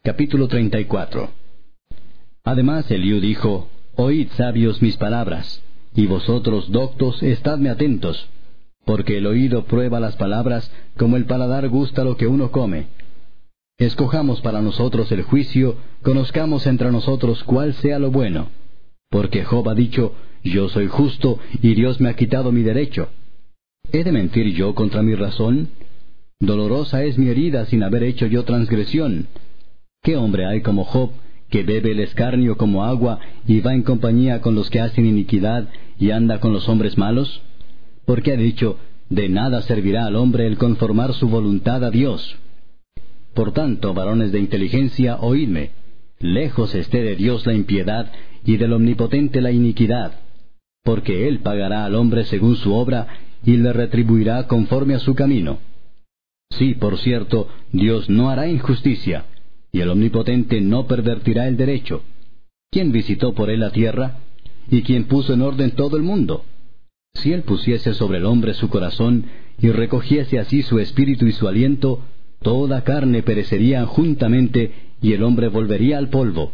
Capítulo 34. Además Eliú dijo: Oíd, sabios, mis palabras, y vosotros, doctos, estadme atentos, porque el oído prueba las palabras, como el paladar gusta lo que uno come. Escojamos para nosotros el juicio, conozcamos entre nosotros cuál sea lo bueno. Porque Job ha dicho: Yo soy justo, y Dios me ha quitado mi derecho. ¿He de mentir yo contra mi razón? Dolorosa es mi herida sin haber hecho yo transgresión. ¿Qué hombre hay como Job, que bebe el escarnio como agua, y va en compañía con los que hacen iniquidad, y anda con los hombres malos? Porque ha dicho: De nada servirá al hombre el conformar su voluntad a Dios. Por tanto, varones de inteligencia, oídme: lejos esté de Dios la impiedad, y del Omnipotente la iniquidad. Porque Él pagará al hombre según su obra, y le retribuirá conforme a su camino. Sí, por cierto, Dios no hará injusticia, y el Omnipotente no pervertirá el derecho. ¿Quién visitó por Él la tierra? ¿Y quién puso en orden todo el mundo? Si Él pusiese sobre el hombre su corazón, y recogiese así su espíritu y su aliento, toda carne perecería juntamente, y el hombre volvería al polvo.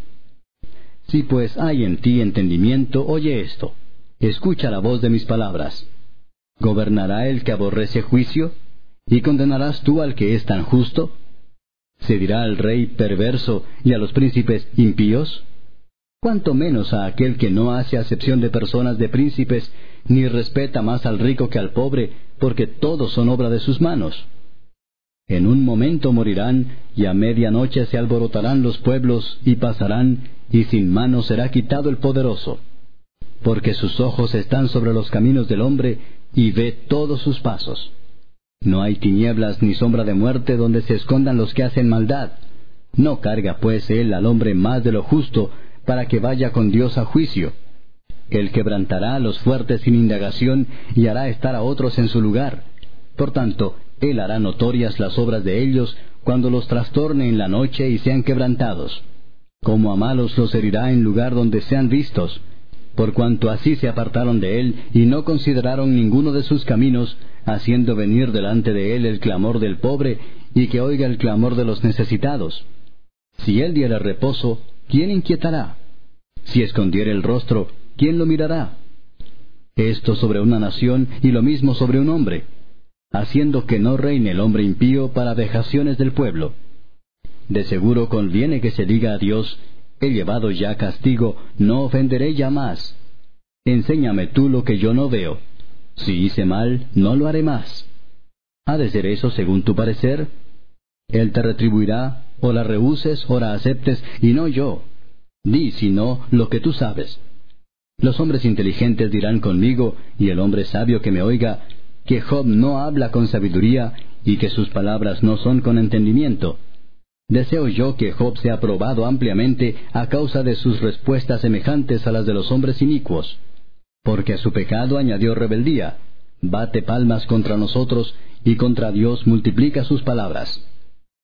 Si pues hay en ti entendimiento, oye esto, escucha la voz de mis palabras. ¿Gobernará el que aborrece juicio? ¿Y condenarás tú al que es tan justo? ¿Se dirá al rey perverso y a los príncipes impíos? ¿Cuánto menos a aquel que no hace acepción de personas de príncipes, ni respeta más al rico que al pobre, porque todos son obra de sus manos? En un momento morirán, y a medianoche se alborotarán los pueblos, y pasarán, y sin mano será quitado el poderoso. Porque sus ojos están sobre los caminos del hombre, y ve todos sus pasos. No hay tinieblas ni sombra de muerte donde se escondan los que hacen maldad. No carga pues él al hombre más de lo justo, para que vaya con Dios a juicio. Él quebrantará a los fuertes sin indagación, y hará estar a otros en su lugar. Por tanto, él hará notorias las obras de ellos, cuando los trastorne en la noche y sean quebrantados. Como a malos los herirá en lugar donde sean vistos. Por cuanto así se apartaron de él, y no consideraron ninguno de sus caminos, haciendo venir delante de él el clamor del pobre, y que oiga el clamor de los necesitados. Si él diera reposo, ¿quién inquietará? Si escondiera el rostro, ¿quién lo mirará? Esto sobre una nación, y lo mismo sobre un hombre, haciendo que no reine el hombre impío para vejaciones del pueblo. De seguro conviene que se diga a Dios: He llevado ya castigo, no ofenderé ya más. Enséñame tú lo que yo no veo. Si hice mal, no lo haré más. ¿Ha de ser eso según tu parecer? Él te retribuirá, o la rehuses o la aceptes, y no yo. Di, si no, lo que tú sabes. Los hombres inteligentes dirán conmigo, y el hombre sabio que me oiga, que Job no habla con sabiduría, y que sus palabras no son con entendimiento. Deseo yo que Job sea probado ampliamente a causa de sus respuestas semejantes a las de los hombres inicuos. Porque a su pecado añadió rebeldía, bate palmas contra nosotros, y contra Dios multiplica sus palabras.